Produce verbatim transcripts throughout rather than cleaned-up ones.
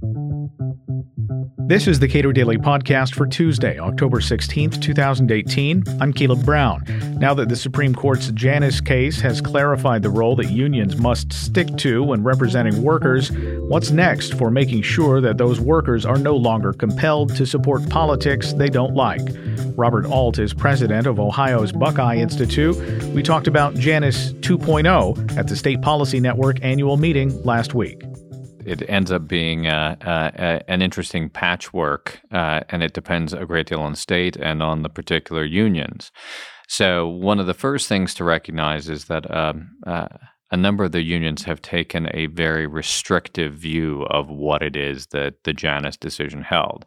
This is the Cato Daily Podcast for Tuesday, October sixteenth, twenty eighteen. I'm Caleb Brown. Now that the Supreme Court's Janus case has clarified the role that unions must stick to when representing workers, what's next for making sure that those workers are no longer compelled to support politics they don't like? Robert Alt is president of Ohio's Buckeye Institute. We talked about Janus two point oh at the State Policy Network annual meeting last week. It ends up being uh, uh, an interesting patchwork, uh, and it depends a great deal on the state and on the particular unions. So one of the first things to recognize is that um, uh, a number of the unions have taken a very restrictive view of what it is that the Janus decision held.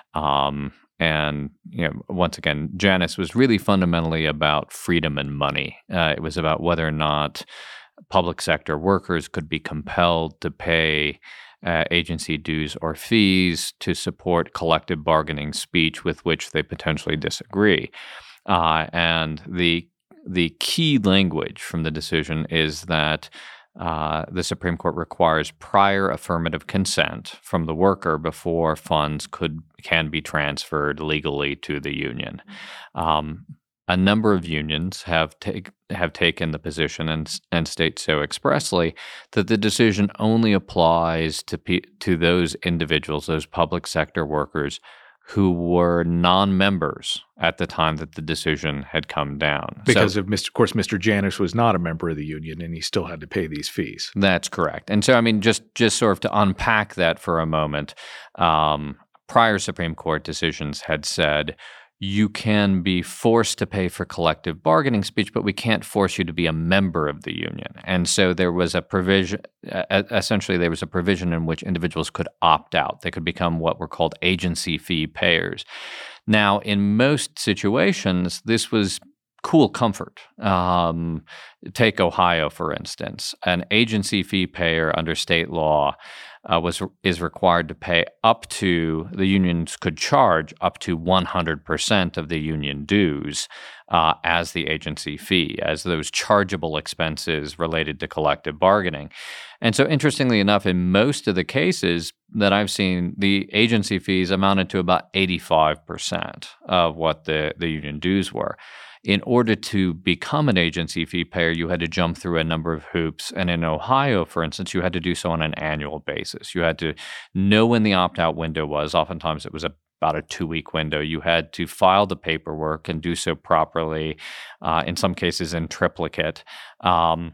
Um, and, you know, once again, Janus was really fundamentally about freedom and money. Uh, it was about whether or not public sector workers could be compelled to pay uh, agency dues or fees to support collective bargaining speech with which they potentially disagree. Uh, and the the key language from the decision is that uh, the Supreme Court requires prior affirmative consent from the worker before funds could can be transferred legally to the union. Um, A number of unions have take, have taken the position and and state so expressly that the decision only applies to pe- to those individuals, those public sector workers who were non-members at the time that the decision had come down. Because so, of, Mister of course, Mister Janus was not a member of the union, and he still had to pay these fees. That's correct. And so, I mean, just just sort of to unpack that for a moment, um, prior Supreme Court decisions had said, you can be forced to pay for collective bargaining speech, but we can't force you to be a member of the union. And so there was a provision, uh, essentially there was a provision in which individuals could opt out. They could become what were called agency fee payers. Now, in most situations, this was cool comfort. Um, take Ohio, for instance. An agency fee payer under state law uh, was is required to pay up to, the unions could charge up to one hundred percent of the union dues uh, as the agency fee, as those chargeable expenses related to collective bargaining. And so interestingly enough, in most of the cases that I've seen, the agency fees amounted to about eighty-five percent of what the, the union dues were. In order to become an agency fee payer, you had to jump through a number of hoops. And in Ohio, for instance, you had to do so on an annual basis. You had to know when the opt-out window was. Oftentimes it was a about a two-week window. You had to file the paperwork and do so properly, uh, in some cases in triplicate. Um,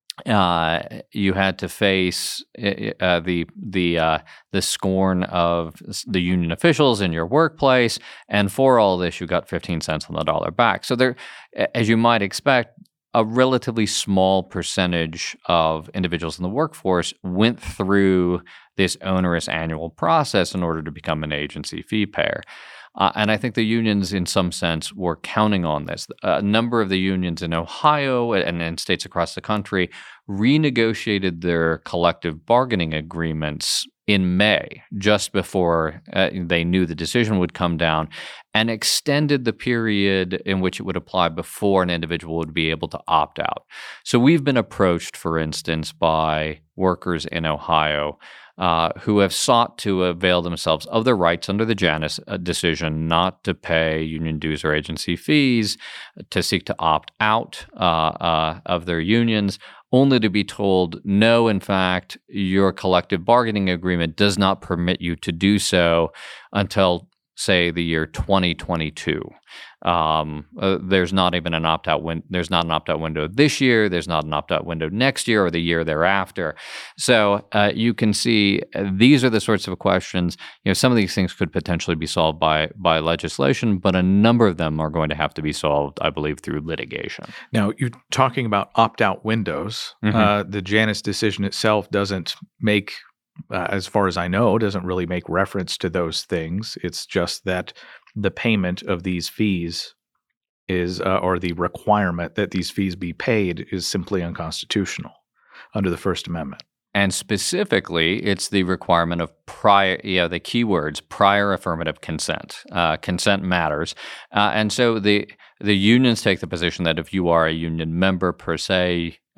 Uh, you had to face uh, the the uh, the scorn of the union officials in your workplace, and for all this, you got fifteen cents on the dollar back. So there, as you might expect, a relatively small percentage of individuals in the workforce went through this onerous annual process in order to become an agency fee payer. Uh, and I think the unions, in some sense, were counting on this. A number of the unions in Ohio and in states across the country renegotiated their collective bargaining agreements in May, just before uh, they knew the decision would come down, and extended the period in which it would apply before an individual would be able to opt out. So we've been approached, for instance, by workers in Ohio Uh, who have sought to avail themselves of their rights under the Janus uh, decision not to pay union dues or agency fees, to seek to opt out uh, uh, of their unions, only to be told, no, in fact, your collective bargaining agreement does not permit you to do so until, say, the year twenty twenty-two. Um, uh, there's not even an opt-out win- There's not an opt-out window this year. There's not an opt-out window next year or the year thereafter. So uh, you can see uh, these are the sorts of questions. You know, some of these things could potentially be solved by by legislation, but a number of them are going to have to be solved, I believe, through litigation. Now, you're talking about opt-out windows. Mm-hmm. Uh, the Janus decision itself doesn't make, uh, as far as I know, doesn't really make reference to those things. It's just that the payment of these fees is, uh, or the requirement that these fees be paid is simply unconstitutional under the First Amendment. And specifically, it's the requirement of prior, you know, the key words, prior affirmative consent. Uh, consent matters. Uh, and so the the unions take the position that if you are a union member per se,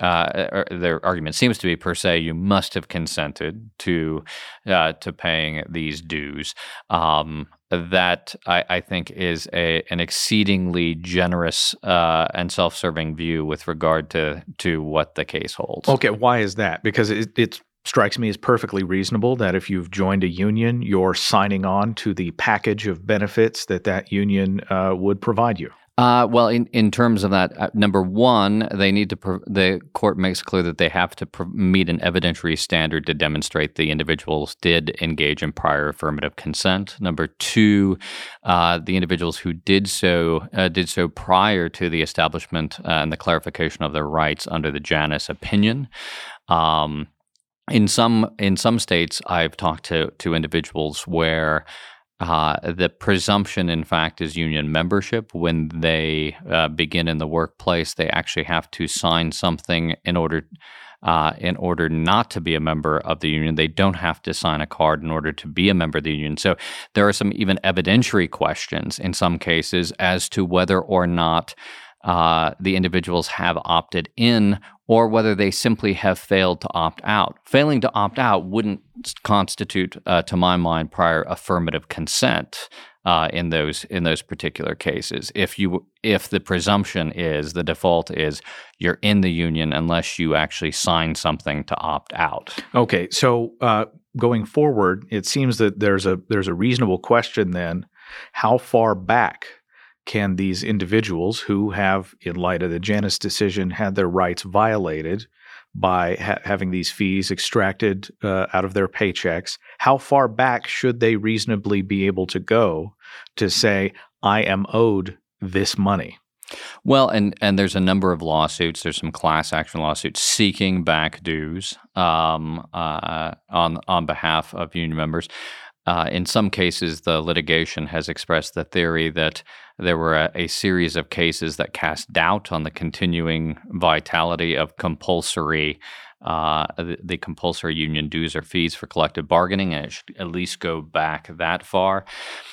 uh, their argument seems to be per se, you must have consented to uh, to paying these dues. Um, that I, I think is a an exceedingly generous uh, and self-serving view with regard to to what the case holds. Okay, why is that? Because it, it strikes me as perfectly reasonable that if you've joined a union, you're signing on to the package of benefits that that union uh, would provide you. Uh, well, in, in terms of that, uh, number one, they need to. Pro- the court makes clear that they have to pro- meet an evidentiary standard to demonstrate the individuals did engage in prior affirmative consent. Number two, uh, the individuals who did so uh, did so prior to the establishment uh, and the clarification of their rights under the Janus opinion. Um, in some in some states, I've talked to to individuals where. Uh, the presumption, in fact, is union membership. When they uh, begin in the workplace, they actually have to sign something in order uh, in order not to be a member of the union. They don't have to sign a card in order to be a member of the union. So there are some even evidentiary questions in some cases as to whether or not uh, the individuals have opted in or whether they simply have failed to opt out. Failing to opt out wouldn't constitute, uh, to my mind, prior affirmative consent uh, in those in those particular cases. If you if the presumption is, the default is, you're in the union unless you actually sign something to opt out. Okay, so uh, going forward, it seems that there's a there's a reasonable question then: how far back can these individuals who have, in light of the Janus decision, had their rights violated by ha- having these fees extracted uh, out of their paychecks, how far back should they reasonably be able to go to say, I am owed this money? Well, and, and there's a number of lawsuits. There's some class action lawsuits seeking back dues um, uh, on on behalf of union members. Uh, in some cases, the litigation has expressed the theory that there were a, a series of cases that cast doubt on the continuing vitality of compulsory, uh, the, the compulsory union dues or fees for collective bargaining, and it should at least go back that far.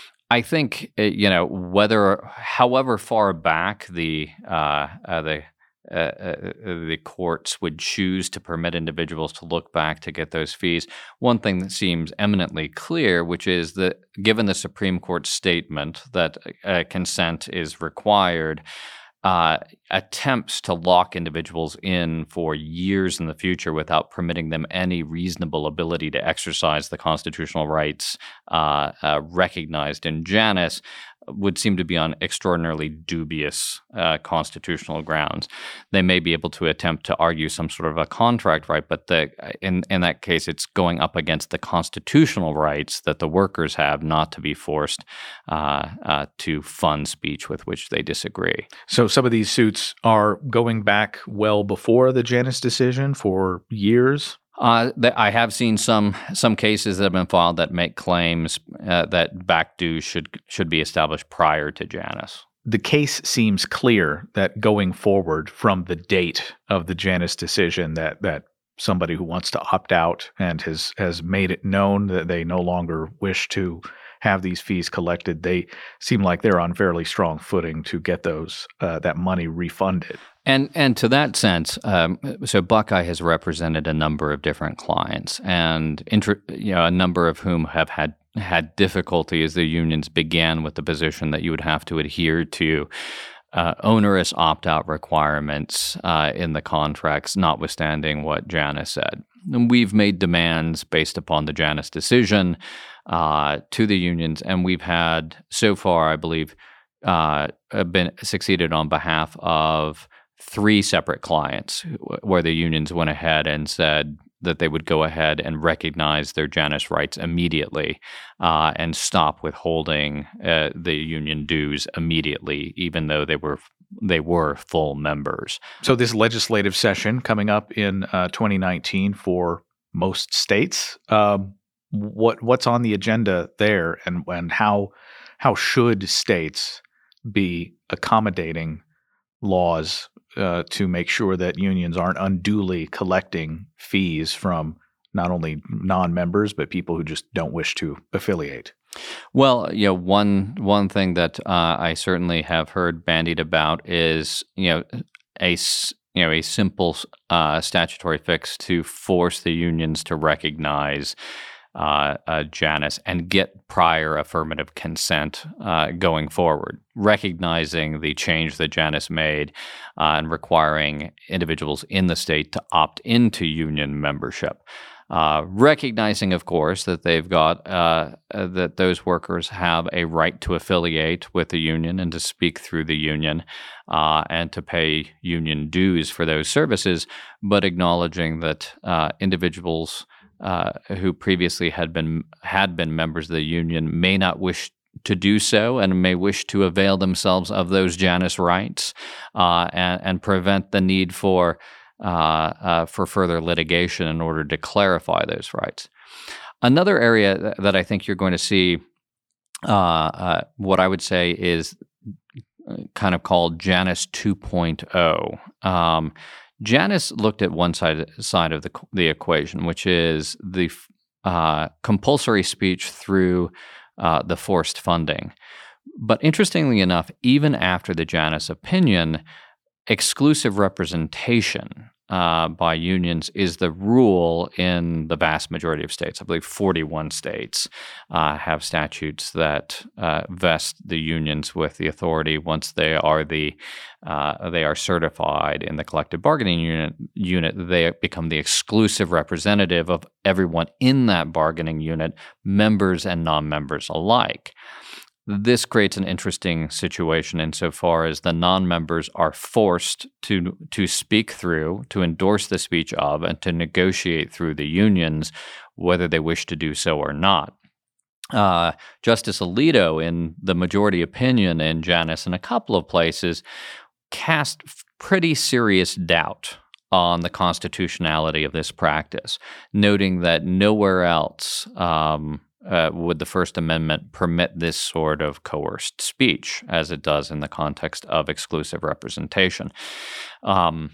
I think, you know, whether, however far back the uh, uh, the Uh, uh, the courts would choose to permit individuals to look back to get those fees. One thing that seems eminently clear, which is that given the Supreme Court's statement that uh, consent is required, uh, attempts to lock individuals in for years in the future without permitting them any reasonable ability to exercise the constitutional rights uh, uh, recognized in Janus would seem to be on extraordinarily dubious uh, constitutional grounds. They may be able to attempt to argue some sort of a contract right, but the, in, in that case, it's going up against the constitutional rights that the workers have not to be forced uh, uh, to fund speech with which they disagree. So some of these suits are going back well before the Janus decision for years? Uh, th- I have seen some some cases that have been filed that make claims uh, that back dues should should be established prior to Janus. The case seems clear that going forward from the date of the Janus decision, that that somebody who wants to opt out and has has made it known that they no longer wish to have these fees collected, they seem like they're on fairly strong footing to get those uh, that money refunded. And and to that sense, um, so Buckeye has represented a number of different clients, and inter, you know, a number of whom have had had difficulty as the unions began with the position that you would have to adhere to uh, onerous opt-out requirements uh, in the contracts, notwithstanding what Janus said. And we've made demands based upon the Janus decision uh, to the unions, and we've had so far, I believe, uh, been succeeded on behalf of three separate clients where the unions went ahead and said that they would go ahead and recognize their Janus rights immediately uh, and stop withholding uh, the union dues immediately, even though they were they were full members. So this legislative session coming up in uh, twenty nineteen for most states, um, what what's on the agenda there, and and how how should states be accommodating laws uh, to make sure that unions aren't unduly collecting fees from not only non-members but people who just don't wish to affiliate? Well, you know, one one thing that uh, I certainly have heard bandied about is, you know, a you know, a simple uh, statutory fix to force the unions to recognize uh, uh, Janus and get prior affirmative consent uh, going forward, recognizing the change that Janus made uh, and requiring individuals in the state to opt into union membership. Uh, recognizing, of course, that they've got uh, uh, that those workers have a right to affiliate with the union and to speak through the union uh, and to pay union dues for those services, but acknowledging that uh, individuals uh, who previously had been had been members of the union may not wish to do so and may wish to avail themselves of those Janus rights uh, and, and prevent the need for Uh, uh, for further litigation in order to clarify those rights. Another area th- that I think you're going to see uh, uh, what I would say is kind of called Janus two point oh. Um, Janus looked at one side side of the the equation, which is the uh, compulsory speech through uh, the forced funding. But interestingly enough, even after the Janus opinion, exclusive representation uh, by unions is the rule in the vast majority of states. I believe forty-one states uh, have statutes that uh, vest the unions with the authority once they are the uh, they are certified in the collective bargaining unit. Unit they become the exclusive representative of everyone in that bargaining unit, members and non-members alike. This creates an interesting situation insofar as the non-members are forced to to speak through, to endorse the speech of, and to negotiate through the unions, whether they wish to do so or not. Uh, Justice Alito, in the majority opinion in Janus and a couple of places, cast pretty serious doubt on the constitutionality of this practice, noting that nowhere else um, Uh, would the First Amendment permit this sort of coerced speech, as it does in the context of exclusive representation. Um,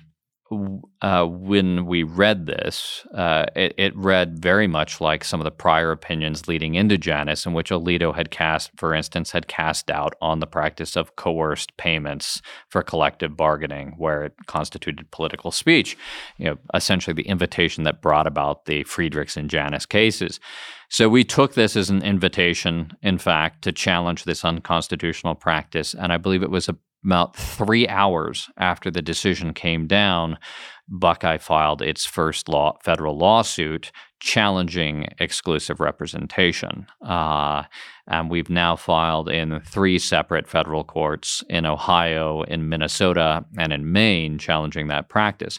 uh, when we read this, uh, it, it read very much like some of the prior opinions leading into Janus, in which Alito had cast, for instance, had cast doubt on the practice of coerced payments for collective bargaining, where it constituted political speech, you know, essentially the invitation that brought about the Friedrichs and Janus cases. So we took this as an invitation, in fact, to challenge this unconstitutional practice, and I believe it was about three hours after the decision came down, Buckeye filed its first law, federal lawsuit challenging exclusive representation. Uh, and we've now filed in three separate federal courts in Ohio, in Minnesota, and in Maine, challenging that practice.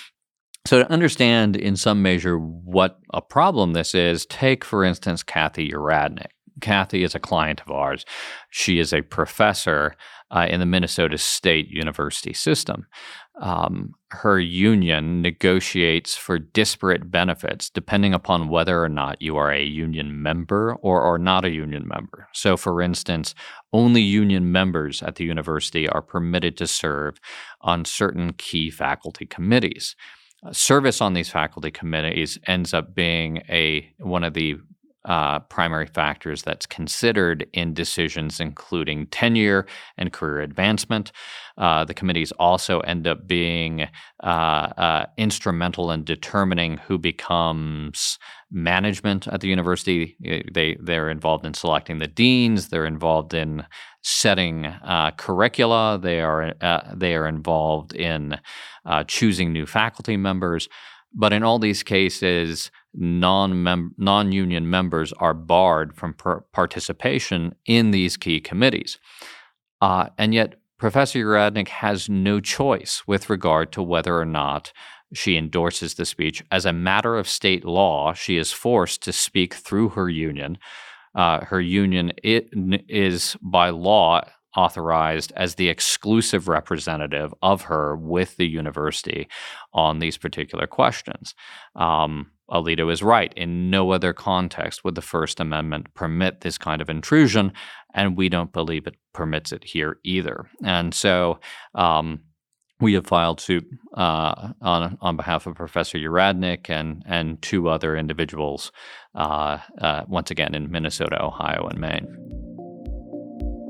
So to understand in some measure what a problem this is, take, for instance, Kathy Uradnik. Kathy is a client of ours. She is a professor uh, in the Minnesota State University system. Um, her union negotiates for disparate benefits depending upon whether or not you are a union member or, or not a union member. So, for instance, only union members at the university are permitted to serve on certain key faculty committees. Uh, service on these faculty committees ends up being a one of the uh, primary factors that's considered in decisions including tenure and career advancement. Uh, the committees also end up being uh, uh, instrumental in determining who becomes management at the university. They, they're involved in selecting the deans. They're involved in setting uh, curricula. They are uh, they are involved in uh, choosing new faculty members. But in all these cases, non-mem- non-union members are barred from per- participation in these key committees. Uh, and yet, Professor Uradnik has no choice with regard to whether or not she endorses the speech. As a matter of state law, she is forced to speak through her union. Uh, her union it, is, by law, authorized as the exclusive representative of her with the university on these particular questions. Um, Alito is right. In no other context would the First Amendment permit this kind of intrusion, and we don't believe it permits it here either. And so um, we have filed suit uh, on on behalf of Professor Uradnik and and two other individuals, uh, uh, once again in Minnesota, Ohio, and Maine.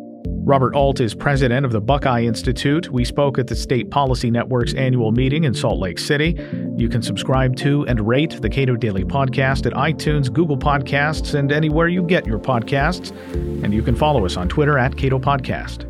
Robert Alt is president of the Buckeye Institute. We spoke at the State Policy Network's annual meeting in Salt Lake City. You can subscribe to and rate the Cato Daily Podcast at iTunes, Google Podcasts, and anywhere you get your podcasts. And you can follow us on Twitter at Cato Podcast.